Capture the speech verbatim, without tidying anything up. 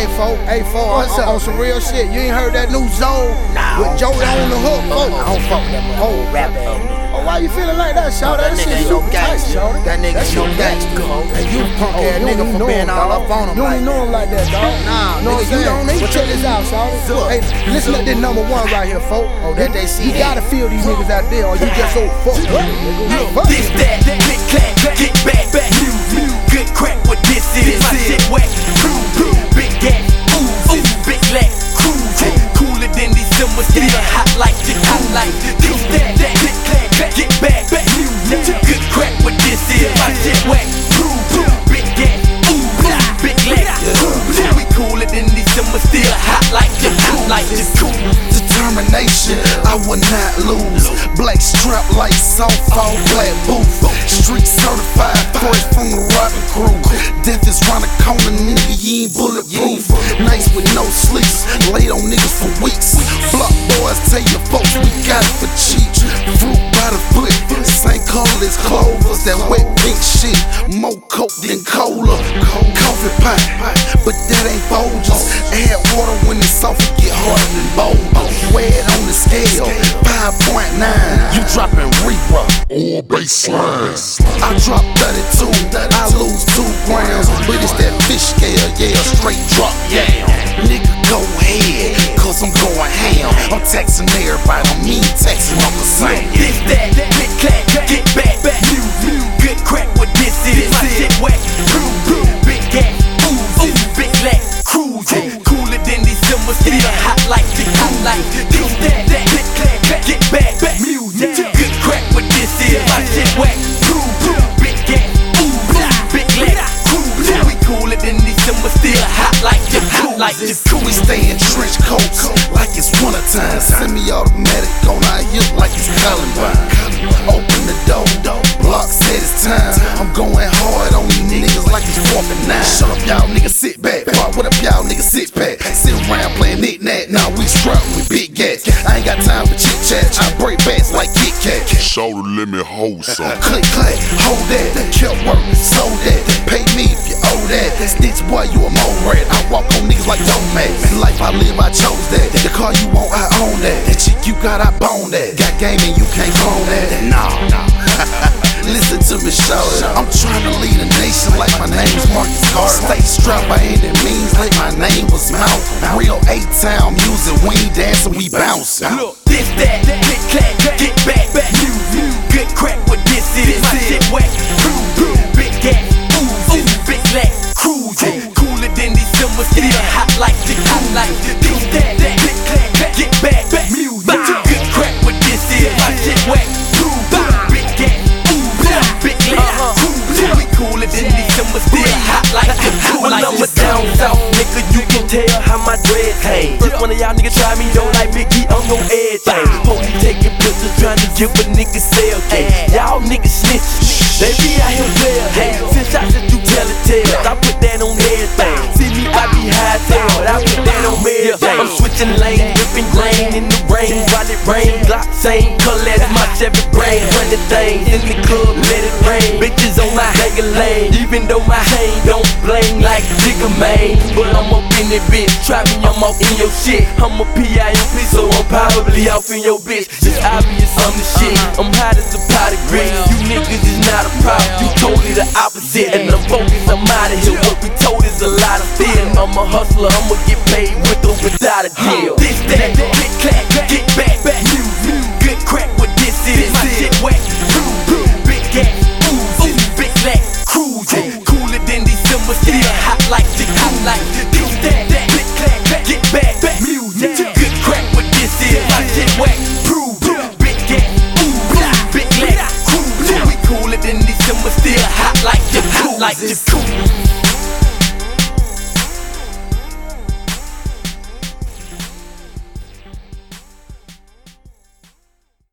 Hey, folk, hey, folk, on, on some real shit. You ain't heard that new Zoe nah, with Jody on the hook, folk? I don't fuck with that motherfucker rapper ass nigga. Oh, why you feeling like that, Shawty? That, that nigga ain't no gangster. That nigga ain't no gangster. And you punk oh, ass nigga for being all up on him. You don't like know him like that, dog. Nah, no, nigga, you don't need to check this out, Shawty. Hey, listen to this number one right here, folk. Oh, that they see. You gotta feel these niggas out there, or you just so fucked up, nigga. This, that, click, clack, get back, back, new, new, good crack, what this is. My shit whack, prove, big gas, ooh, big lack, cruise, cooler than December, still hot like the hot like this, that, that, click, clack, get back, back, new, new, good crack, what this is. My shit whack, prove, big gas, ooh, big lack, cruise, we cooler than December, still hot like the hot like the cool. Determination, I will not lose. Black strap like softball, black booth. Street certified, fresh from the robbing crew. Death is round the corner, nigga, you ain't bulletproof. Nice with no slicks, laid on niggas for weeks. Block boys, tell your folks we got it for cheap. Fruit by the foot, same color as clovers. That wet pink shit, more coke than cola. Coffee pot, but that ain't Folgers. Add water when it's soft, it get harder than boulders. Weigh it on the scale, five point nine. You dropping Reaper or baseline. I drop thirty-two, I lose two grams. But it's that fish scale, yeah, straight drop, yeah. Nigga, go ahead, cause I'm going ham. I'm texting everybody, I'm mean texting, I'm the same. This, that, click, clack, get back, back, new, new, good crack, what this is. My shit whack, prove, big gas, ooh, big lack, cruise, cooler than December, still hot like the hot like this, that, that, click, clack, get back, back, new, good crack, what this is. My shit whack, prove, big gas, ooh, big lack, cruise, we cooler than December, still hot like the hot like the cool. We stay in trench coats like it's winter time. Semi-automatic on our hip like it's Columbine. Open the door, block said it's time. I'm going hard on these niggas like it's fourth and nine. Shut up, y'all niggas, sit back. Boy, what up, y'all niggas, sit back. Sit around playing knick-knack. Now we strapped with big gas. I ain't got time for chit-chat. I break backs like Kit Kat. Shoulder let me hold some. Click, clack, hold that. Kept working, sold that. Pay me if you owe that. Snitch boy, you a mole rat. I walk on niggas like Domac. Life I live, I chose that. The car you want, I own that. That chick you got, I bone that. Got game and you can't clone that. No, no. Listen to me, shawty. I'm trying to lead a nation like my name's Marcus Carter. Stay strapped by any means like my name was Malcolm. Real A-Town music, we ain't dancing, we bouncing. Look, this, that, click, clack, get back, back, new, new, good crack, what this is. My shit whack, prove, big gas, ooh, big lack, cruise, cooler than December, still hot like the hot like this, that, click, clack, get back, back, new, good crack, what this is. My shit whack, prove, big gas, ooh, big lack, cruise, we cooler than December, still hot like the hot like this. Down south, nigga, you can tell how my dread hang. First one of y'all niggas try me, don't like Biggie, I'm gon' everything. Police taking pictures, trying to give a nigga sell game. Y'all niggas snitches, they be out here well. Hey, since I said you tell it tales, I put that on everything. See me, I be high tail, but I put that on everything. I'm switching lanes, ripping grain in the rain while it rains. Glock same color as my Chevy brain. Hundred things in the club, let it rain. Bitches on my nigga lane, even though my chain don't bling like Jigga Mane. But I'm up in it, bitch. Try me, I'm off in your shit. I'm a P I M P, so I'm probably off in your bitch. It's obvious I'm the shit. I'm hot as a pot of grits. You niggas is not a problem. You totally the opposite. And I'm focused, I'm out of here. What we told is a lot of fear. I'm a hustler, I'ma get paid with or without a deal. This, that, click, clack, get back, back, new, new, good crack, what this is. My shit whack, prove, big gas, ooh, big lack, cruise, cooler than December, still hot like the hot like this, that, click, clack, get back, back, new, good crack, what this is. My shit whack, prove, big gas, ooh, big lack, cruise, we cooler than December, still hot like the hot like the cool.